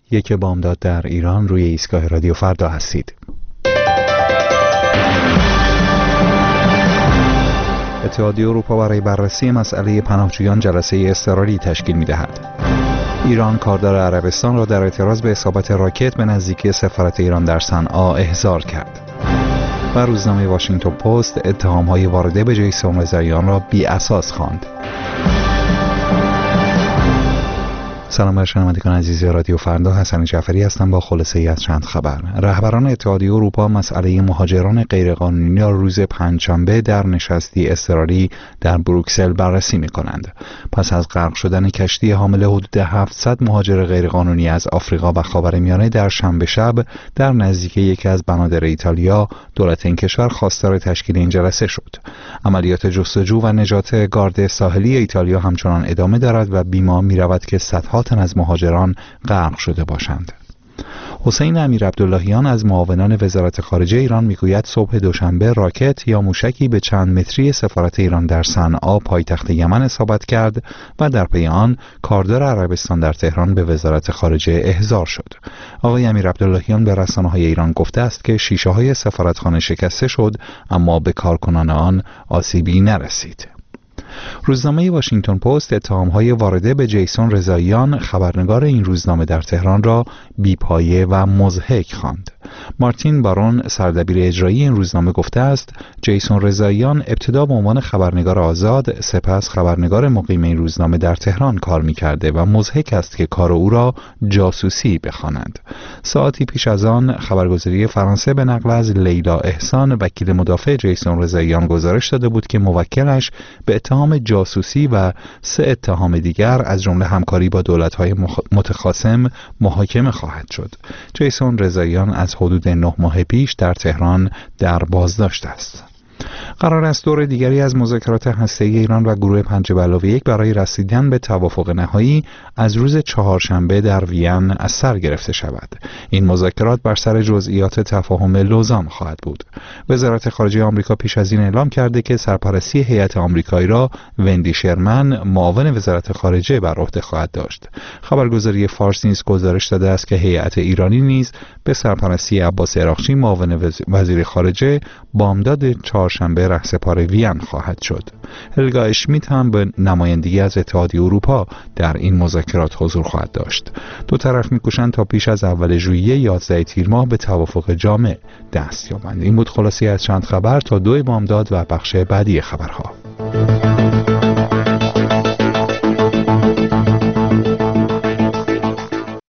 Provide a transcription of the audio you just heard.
یک بامداد در ایران روی ایستگاه رادیو فردا هستید. اتحادیه اروپا برای بررسی مسئله پناهجویان جلسه اضطراری تشکیل می‌دهد. ایران کاردار عربستان را در اعتراض به اصابت راکت به نزدیکی سفارت ایران در صنعا احضار کرد. و روزنامه واشنگتن پست اتهام‌های وارده به جیسون رضاییان را بی‌اساس خواند. سلام بر شنوندگان عزیز رادیو فردا، حسن جعفری هستم با خلاصه‌ای از چند خبر. رهبران اتحادیه اروپا مسئله مهاجران غیرقانونی را روز پنجشنبه در نشستی اضطراری در بروکسل بررسی می‌کنند. پس از غرق شدن کشتی حامل حدود 700 مهاجر غیرقانونی از آفریقا و خاورمیانه در شنبه شب در نزدیکی یکی از بنادر ایتالیا، دولت این کشور خواستار تشکیل این جلسه شد. عملیات جستجو و نجات گارد ساحلی ایتالیا همچنان ادامه دارد و بی‌ماه می‌رود که صدها تن از مهاجران غرق شده باشند. حسین امیرعبداللهیان از معاونان وزارت خارجه ایران میگوید صبح دوشنبه راکت یا موشکی به چند متری سفارت ایران در صنعا پایتخت یمن اصابت کرد و در پی آن کاردار عربستان در تهران به وزارت خارجه احضار شد. آقای امیرعبداللهیان به رسانه‌های ایران گفته است که شیشه‌های سفارتخانه شکسته شد اما به کارکنان آن آسیبی نرسید. روزنامه واشنگتن پست اتهام‌های وارده به جیسون رضاییان، خبرنگار این روزنامه در تهران، را بی‌پایه و مضحک خواند. مارتین بارون، سردبیر اجرایی این روزنامه، گفته است جیسون رضاییان ابتدا به عنوان خبرنگار آزاد، سپس خبرنگار مقیم این روزنامه در تهران کار می‌کرده و مضحک است که کار او را جاسوسی بخوانند. ساعتی پیش از آن خبرگزاری فرانسه به نقل از لیلا احسان، وکیل مدافع جیسون رضاییان، گزارش داده بود که موکلش به اتهام جاسوسی و 3 اتهام دیگر از جمله همکاری با دولت‌های متخاصم محاکمه خواهد شد. جیسون رضاییان از حدود 9 ماه پیش در تهران در بازداشت است. قرار است دور دیگری از مذاکرات هسته‌ای ایران و گروه 5+1 برای رسیدن به توافق نهایی از روز چهارشنبه در وین از سر گرفته شود. این مذاکرات بر سر جزئیات تفاهم لوزان خواهد بود. وزارت خارجه آمریکا پیش از این اعلام کرده که سرپرستی هیئت آمریکایی را وندی شرمن، معاون وزارت خارجه، بر عهده خواهد داشت. خبرگزاری فارس نیز گزارش داده است که هیئت ایرانی نیز به سرپرستی عباس عراقچی، معاون وزیر خارجه، بامداد چهارشنبه رهسپار وین خواهد شد. هلگا اشمیت هم به نمایندگی از اتحادیه اروپا در این مذاکرات حضور خواهد داشت. دو طرف می‌کوشند تا پیش از اول ژوئیه 11 تیر ماه به توافق جامع دست یابند. این بود خلاصه از چند خبر تا 2 بامداد و بخش بعدی خبرها.